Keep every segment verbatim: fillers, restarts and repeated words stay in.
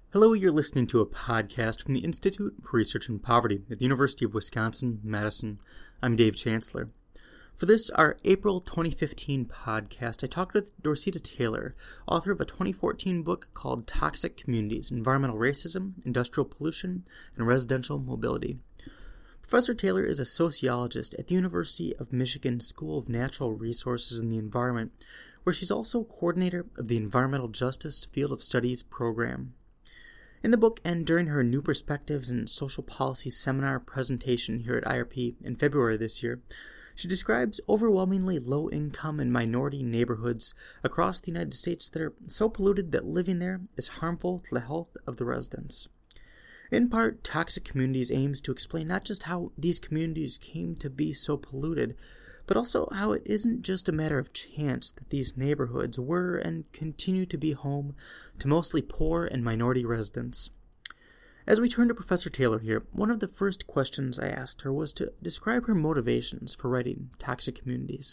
Hello, you're listening to a podcast from the Institute for Research in Poverty at the University of Wisconsin-Madison. I'm Dave Chancellor. For this, our April twenty fifteen podcast, I talked with Dorceta Taylor, author of a twenty fourteen book called Toxic Communities: Environmental Racism, Industrial Pollution, and Residential Mobility. Professor Taylor is a sociologist at the University of Michigan School of Natural Resources and the Environment, where she's also coordinator of the Environmental Justice Field of Studies program. In the book and during her New Perspectives in Social Policy seminar presentation here at I R P in February this year, she describes overwhelmingly low-income and minority neighborhoods across the United States that are so polluted that living there is harmful to the health of the residents. In part, Toxic Communities aims to explain not just how these communities came to be so polluted, but also how it isn't just a matter of chance that these neighborhoods were and continue to be home to mostly poor and minority residents. As we turn to Professor Taylor here, one of the first questions I asked her was to describe her motivations for writing Toxic Communities.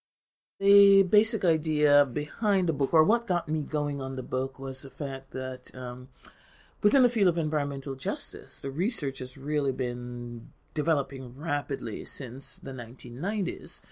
The basic idea behind the book, or what got me going on the book, was the fact that um, within the field of environmental justice, the research has really been developing rapidly since the nineteen nineties.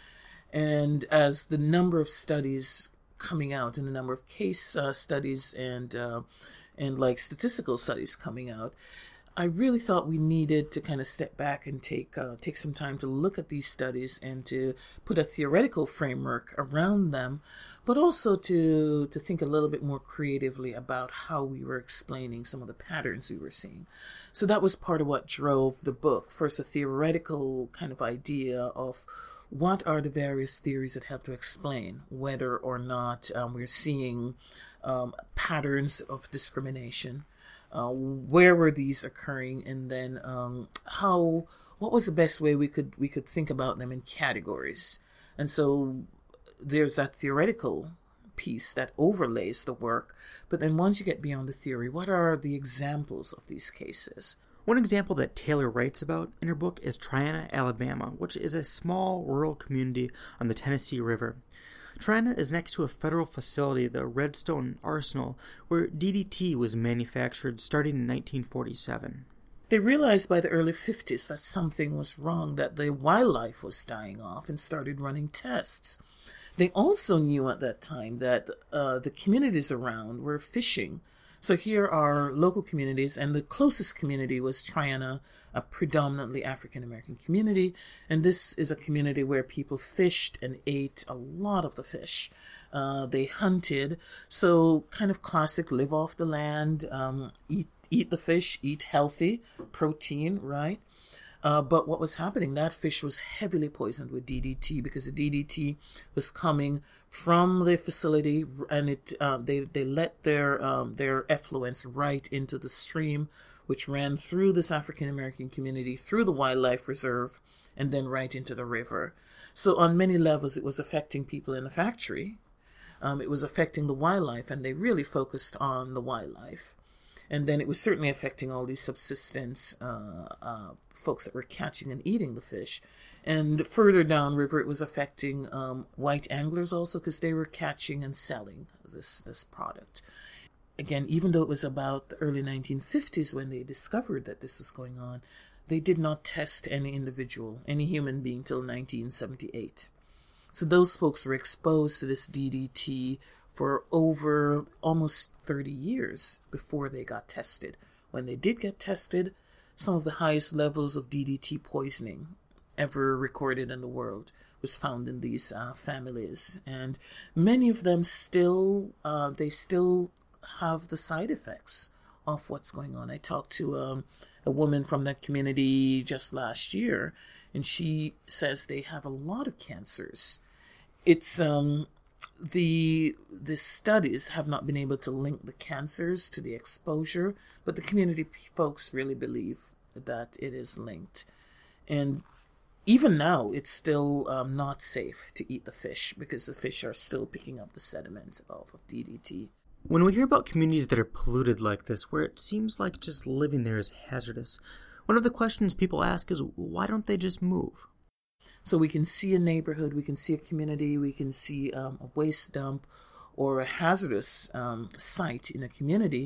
And as the number of studies coming out and the number of case uh, studies and uh, and like statistical studies coming out, I really thought we needed to kind of step back and take uh, take some time to look at these studies and to put a theoretical framework around them, but also to to think a little bit more creatively about how we were explaining some of the patterns we were seeing. So that was part of what drove the book. First, a theoretical kind of idea of what are the various theories that help to explain whether or not um, we're seeing um, patterns of discrimination. Uh, where were these occurring, and then um, how? What was the best way we could we could think about them in categories? And so there's that theoretical piece that overlays the work. But then once you get beyond the theory, what are the examples of these cases? One example that Taylor writes about in her book is Triana, Alabama, which is a small rural community on the Tennessee River. Triana is next to a federal facility, the Redstone Arsenal, where D D T was manufactured starting in nineteen forty-seven. They realized by the early fifties that something was wrong, that the wildlife was dying off, and started running tests. They also knew at that time that uh, the communities around were fishing. So here are local communities, and the closest community was Triana, a predominantly African-American community. And this is a community where people fished and ate a lot of the fish. Uh, they hunted, so kind of classic live off the land, um, eat, eat the fish, eat healthy, protein, right? Uh, but what was happening, that fish was heavily poisoned with D D T because the D D T was coming from the facility, and it uh, they they let their um, their effluents right into the stream, which ran through this African American community, through the wildlife reserve, and then right into the river. So on many levels, it was affecting people in the factory. Um, it was affecting the wildlife, and they really focused on the wildlife. And then it was certainly affecting all these subsistence uh, uh, folks that were catching and eating the fish. And further downriver, it was affecting um, white anglers also, because they were catching and selling this, this product. Again, even though it was about the early nineteen fifties when they discovered that this was going on, they did not test any individual, any human being, till nineteen seventy-eight. So those folks were exposed to this D D T for over almost thirty years before they got tested. When they did get tested, some of the highest levels of D D T poisoning ever recorded in the world was found in these uh, families. And many of them still, uh, they still have the side effects of what's going on. I talked to um, a woman from that community just last year, and she says they have a lot of cancers. It's... um. The the studies have not been able to link the cancers to the exposure, but the community folks really believe that it is linked. And even now, it's still um, not safe to eat the fish because the fish are still picking up the sediment of, of D D T. When we hear about communities that are polluted like this, where it seems like just living there is hazardous, one of the questions people ask is, why don't they just move? So we can see a neighborhood, we can see a community, we can see um, a waste dump or a hazardous um, site in a community,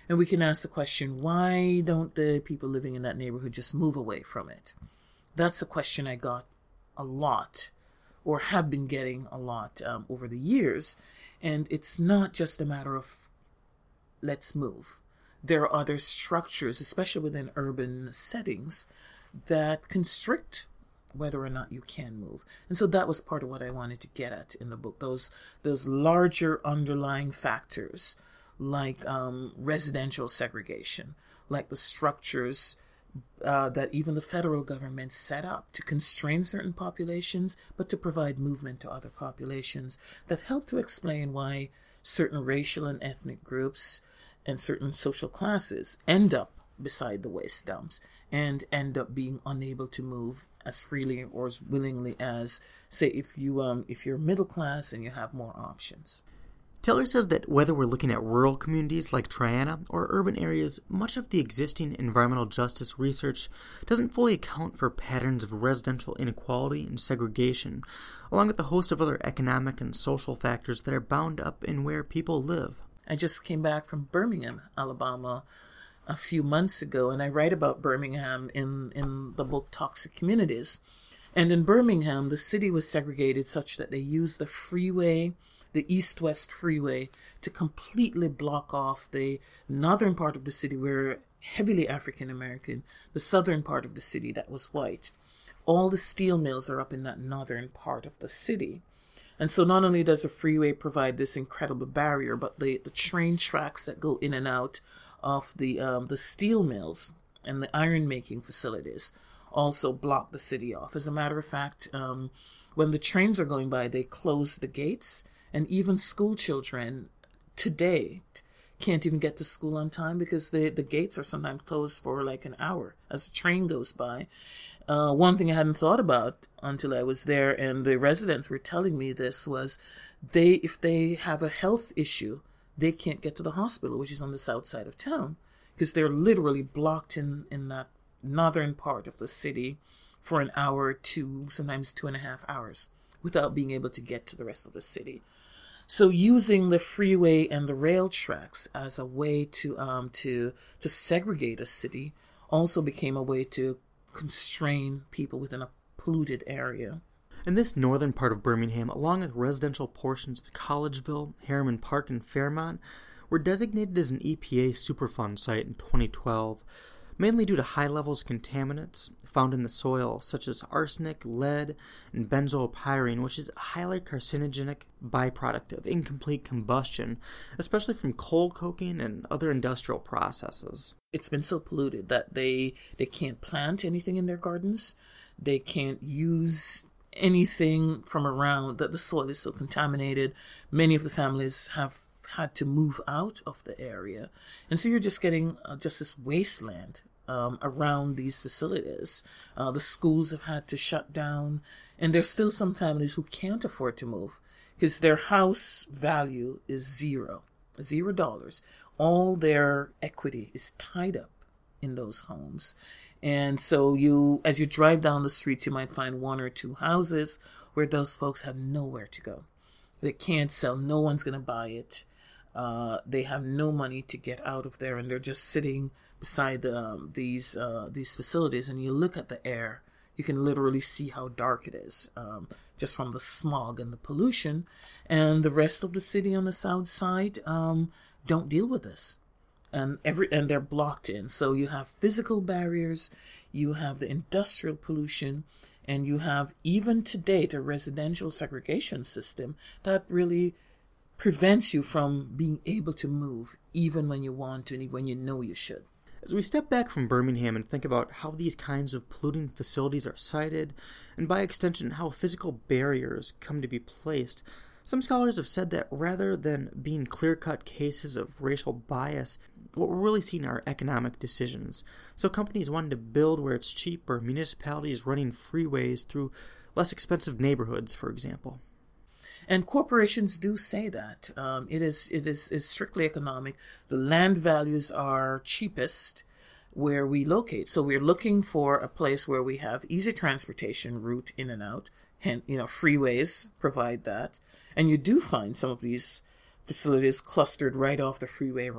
And we can ask the question, why don't the people living in that neighborhood just move away from it? That's a question I got a lot, or have been getting a lot um, over the years. And it's not just a matter of let's move. There are other structures, especially within urban settings, that constrict whether or not you can move. And so that was part of what I wanted to get at in the book, those those larger underlying factors, like um, residential segregation, like the structures uh, that even the federal government set up to constrain certain populations, but to provide movement to other populations, that help to explain why certain racial and ethnic groups and certain social classes end up beside the waste dumps and end up being unable to move as freely or as willingly as, say, if you um if you're middle class and you have more options. Taylor says that whether we're looking at rural communities like Triana or urban areas, much of the existing environmental justice research doesn't fully account for patterns of residential inequality and segregation, along with a host of other economic and social factors that are bound up in where people live. I just came back from Birmingham, Alabama, a few months ago, and I write about Birmingham in, in the book Toxic Communities. And in Birmingham, the city was segregated such that they used the freeway, the east-west freeway, to completely block off the northern part of the city where heavily African-American, the southern part of the city that was white. All the steel mills are up in that northern part of the city. And so not only does the freeway provide this incredible barrier, but the, the train tracks that go in and out of the um, the steel mills and the iron making facilities also block the city off. As a matter of fact, um, when the trains are going by, they close the gates, and even school children today can't even get to school on time because the, the gates are sometimes closed for like an hour as the train goes by. Uh, one thing I hadn't thought about until I was there, and the residents were telling me this, was they if they have a health issue, they can't get to the hospital, which is on the south side of town, because they're literally blocked in, in that northern part of the city for an hour to sometimes two and a half hours without being able to get to the rest of the city. So using the freeway and the rail tracks as a way to um to to segregate a city also became a way to constrain people within a polluted area. In this northern part of Birmingham, along with residential portions of Collegeville, Harriman Park, and Fairmont, were designated as an E P A Superfund site in twenty twelve, mainly due to high levels of contaminants found in the soil, such as arsenic, lead, and benzopyrene, which is a highly carcinogenic byproduct of incomplete combustion, especially from coal coking and other industrial processes. It's been so polluted that they, they can't plant anything in their gardens. They can't use anything from around, that the soil is so contaminated. Many of the families have had to move out of the area. And so you're just getting uh, just this wasteland um, around these facilities. Uh, the schools have had to shut down, and there's still some families who can't afford to move because their house value is zero, zero dollars. All their equity is tied up in those homes. And so you, as you drive down the streets, you might find one or two houses where those folks have nowhere to go. They can't sell. No one's going to buy it. Uh, they have no money to get out of there, and they're just sitting beside um, these uh, these facilities. And you look at the air, you can literally see how dark it is, um, just from the smog and the pollution. And the rest of the city on the south side um, don't deal with this. And every and they're blocked in. So you have physical barriers, you have the industrial pollution, and you have even to date a residential segregation system that really prevents you from being able to move even when you want to and even when you know you should. As we step back from Birmingham and think about how these kinds of polluting facilities are sited, and by extension how physical barriers come to be placed, some scholars have said that rather than being clear-cut cases of racial bias, what we're really seeing are economic decisions. So companies wanting to build where it's cheap, or municipalities running freeways through less expensive neighborhoods, for example. And corporations do say that. Um, it is it is, is strictly economic. The land values are cheapest where we locate. So we're looking for a place where we have easy transportation route in and out. And, you know, freeways provide that. And you do find some of these facilities clustered right off the freeway ramp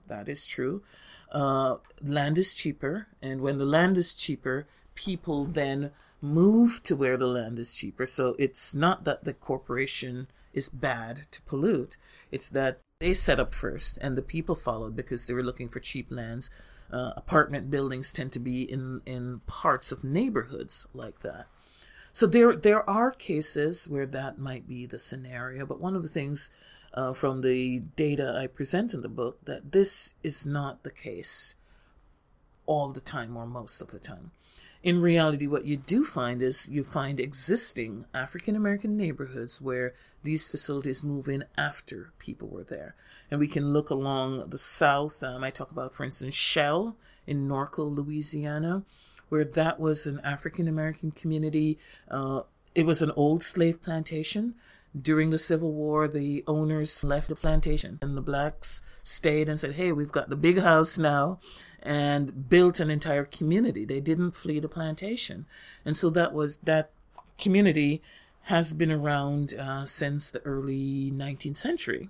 That is true. Uh, land is cheaper, and when the land is cheaper, people then move to where the land is cheaper. So it's not that the corporation is bad to pollute. It's that they set up first, and the people followed because they were looking for cheap lands. Uh, apartment buildings tend to be in, in parts of neighborhoods like that. So there there are cases where that might be the scenario, but one of the things uh, from the data I present in the book, that this is not the case all the time or most of the time. In reality, what you do find is you find existing African-American neighborhoods where these facilities move in after people were there. And we can look along the south. Um, I talk about, for instance, Shell in Norco, Louisiana, where that was an African-American community. Uh, it was an old slave plantation. During the Civil War, the owners left the plantation, and the blacks stayed and said, hey, we've got the big house now, and built an entire community. They didn't flee the plantation. And so that was that community has been around uh, since the early nineteenth century.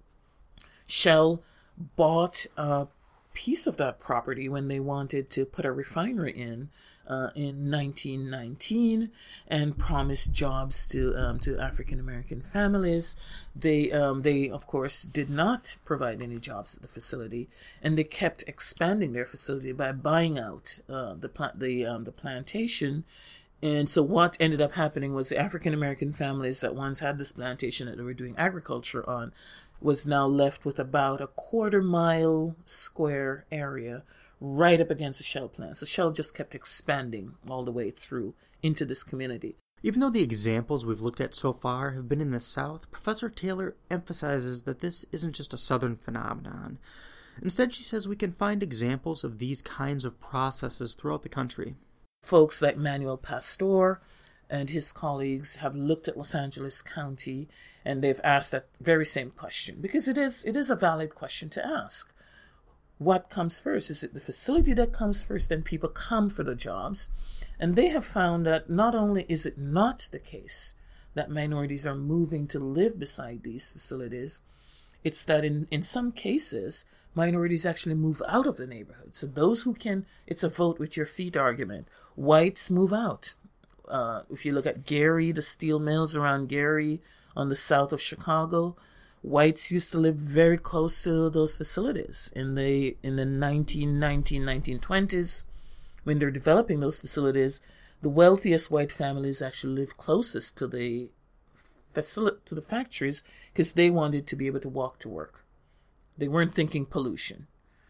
Shell bought a piece of that property when they wanted to put a refinery in uh, in nineteen nineteen and promised jobs to um, to African American families. They um, they of course did not provide any jobs at the facility, and they kept expanding their facility by buying out uh, the pla- the um, the plantation. And so what ended up happening was the African American families that once had this plantation that they were doing agriculture on was now left with about a quarter mile square area right up against the Shell plant. So Shell just kept expanding all the way through into this community. Even though the examples we've looked at so far have been in the South, Professor Taylor emphasizes that this isn't just a Southern phenomenon. Instead, she says we can find examples of these kinds of processes throughout the country. Folks like Manuel Pastor and his colleagues have looked at Los Angeles County, and they've asked that very same question, because it is it is a valid question to ask. What comes first? Is it the facility that comes first, then people come for the jobs? And they have found that not only is it not the case that minorities are moving to live beside these facilities, it's that in, in some cases, minorities actually move out of the neighborhood. So those who can, it's a vote with your feet argument. Whites move out. Uh, if you look at Gary, the steel mills around Gary on the south of Chicago, whites used to live very close to those facilities. In the in the nineteen nineteen, nineteen twenties, when they're developing those facilities, the wealthiest white families actually lived closest to the facility, to the factories, because they wanted to be able to walk to work. They weren't thinking pollution.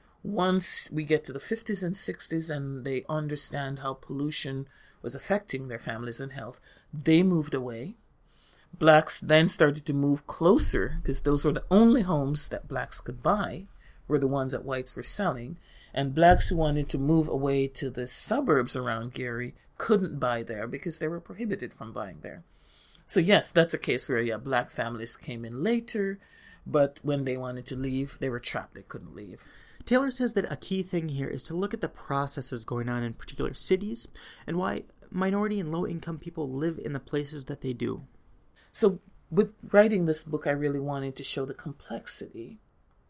Once we get to the fifties and sixties and they understand how pollution was affecting their families and health, they moved away. Blacks then started to move closer, because those were the only homes that blacks could buy, were the ones that whites were selling. And blacks who wanted to move away to the suburbs around Gary couldn't buy there because they were prohibited from buying there. So yes, that's a case where, yeah, black families came in later, but when they wanted to leave, they were trapped. They couldn't leave. Taylor says that a key thing here is to look at the processes going on in particular cities and why minority and low-income people live in the places that they do. So with writing this book, I really wanted to show the complexity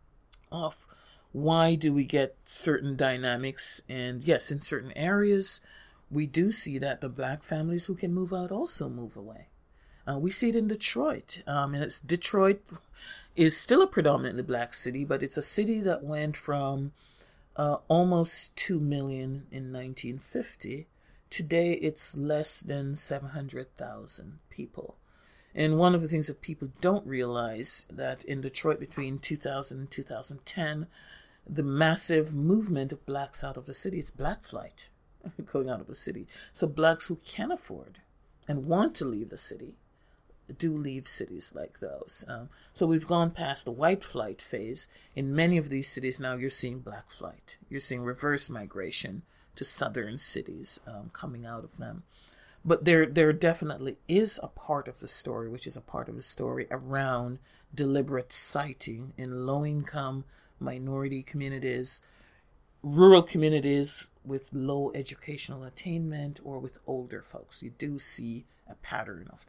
of why do we get certain dynamics. And yes, in certain areas, we do see that the black families who can move out also move away. Uh, we see it in Detroit. Um, and it's Detroit is still a predominantly black city, but it's a city that went from uh, almost two million in nineteen fifty. Today, it's less than seven hundred thousand people. And one of the things that people don't realize that in Detroit between two thousand and two thousand ten, the massive movement of blacks out of the city, it's black flight going out of the city. So blacks who can afford and want to leave the city do leave cities like those. Um, so we've gone past the white flight phase. In many of these cities now, you're seeing black flight. You're seeing reverse migration to southern cities um, coming out of them. But there, there definitely is a part of the story, which is a part of the story around deliberate siting in low-income minority communities, rural communities with low educational attainment, or with older folks. You do see a pattern of that.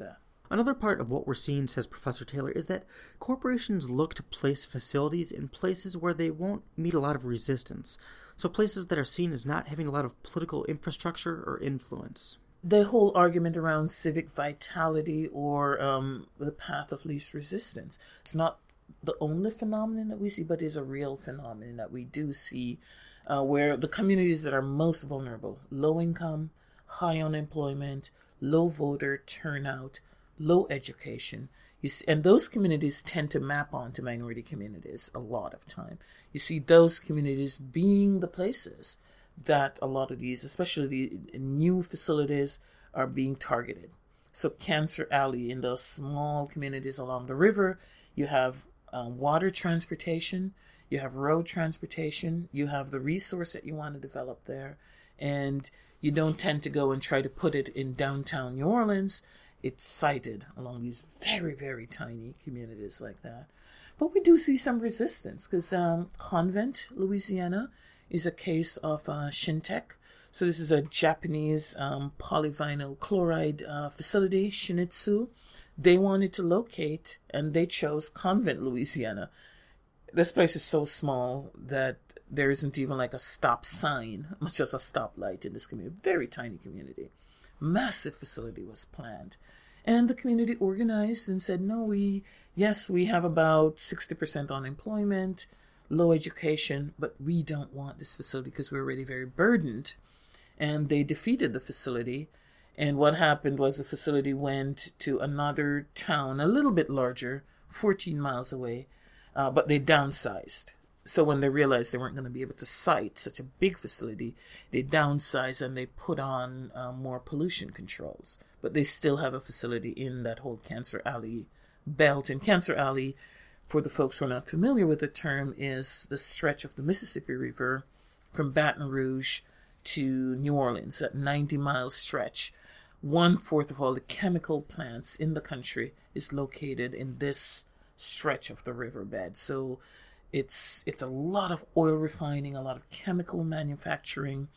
Another part of what we're seeing, says Professor Taylor, is that corporations look to place facilities in places where they won't meet a lot of resistance, so places that are seen as not having a lot of political infrastructure or influence. The whole argument around civic vitality or um, the path of least resistance, it's not the only phenomenon that we see, but is a real phenomenon that we do see uh, where the communities that are most vulnerable, low income, high unemployment, low voter turnout, low education, you see, and those communities tend to map onto minority communities a lot of time. You see those communities being the places that a lot of these, especially the new facilities, are being targeted. So Cancer Alley, in those small communities along the river, you have um, water transportation, you have road transportation, you have the resource that you want to develop there, and you don't tend to go and try to put it in downtown New Orleans. It's sited along these very, very tiny communities like that. But we do see some resistance because um, Convent, Louisiana, is a case of uh, Shintech. So this is a Japanese um, polyvinyl chloride uh, facility, Shin-Etsu. They wanted to locate, and they chose Convent, Louisiana. This place is so small that there isn't even like a stop sign, much as a stoplight in this community. Very tiny community. Massive facility was planned. And the community organized and said, no, we, yes, we have about sixty percent unemployment, low education, but we don't want this facility because we're already very burdened. And they defeated the facility. And what happened was the facility went to another town, a little bit larger, fourteen miles away, uh, but they downsized. So when they realized they weren't going to be able to site such a big facility, they downsized and they put on uh, more pollution controls. But they still have a facility in that whole Cancer Alley belt. And Cancer Alley, for the folks who are not familiar with the term, is the stretch of the Mississippi River from Baton Rouge to New Orleans, that ninety mile stretch. One fourth of all the chemical plants in the country is located in this stretch of the riverbed. So It's it's a lot of oil refining, a lot of chemical manufacturing,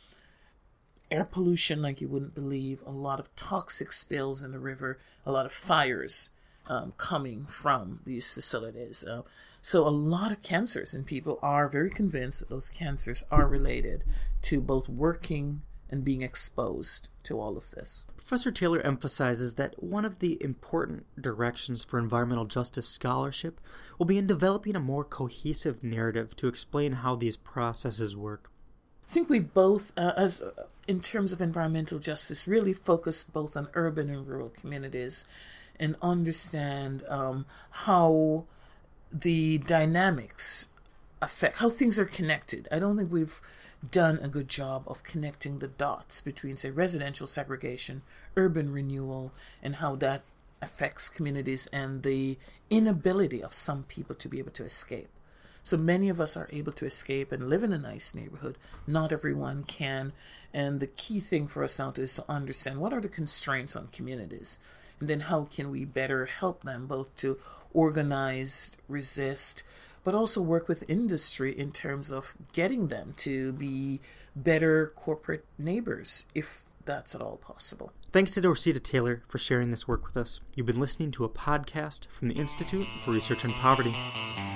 air pollution like you wouldn't believe, a lot of toxic spills in the river, a lot of fires um, coming from these facilities. Uh, so a lot of cancers, and people are very convinced that those cancers are related to both working and being exposed to all of this. Professor Taylor emphasizes that one of the important directions for environmental justice scholarship will be in developing a more cohesive narrative to explain how these processes work. I think we both, uh, as uh, in terms of environmental justice, really focus both on urban and rural communities and understand um, how the dynamics affect, how things are connected. I don't think we've done a good job of connecting the dots between, say, residential segregation, urban renewal, and how that affects communities and the inability of some people to be able to escape. So many of us are able to escape and live in a nice neighborhood. Not everyone can. And the key thing for us now is to understand what are the constraints on communities, and then how can we better help them both to organize, resist, but also work with industry in terms of getting them to be better corporate neighbors, if that's at all possible. Thanks to Dorceta Taylor for sharing this work with us. You've been listening to a podcast from the Institute for Research on Poverty.